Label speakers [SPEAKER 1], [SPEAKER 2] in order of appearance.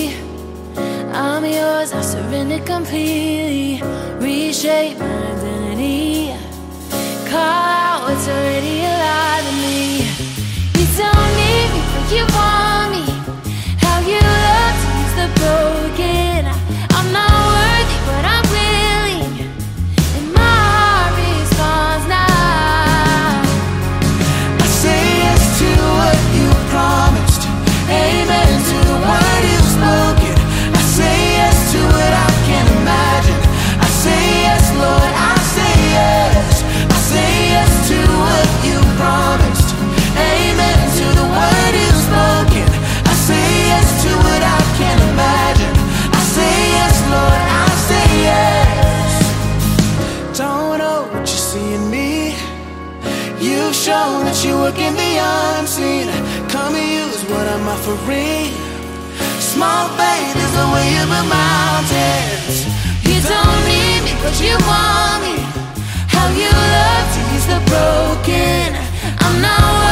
[SPEAKER 1] I'm yours, I surrender completely. Reshape my identity. Call out what's already alive in me. You don't need me, but you want me. How you love to use the broken. I'm not worthy, but I'm willing, and my heart responds now.
[SPEAKER 2] I say yes to what you promised, amen to the word you've spoken. I say yes to what I can't imagine. I say yes, Lord, I say yes. I say yes to what you promised, amen to the word you've spoken. I say yes to what I can't imagine. I say yes, Lord, I say yes. Don't know what you see in me. You've shown that you work in the unseen. Come and use what I'm offering. Small faith is the way you move mountains.
[SPEAKER 1] You don't need me, but you want me. How you love to use the broken. I'm not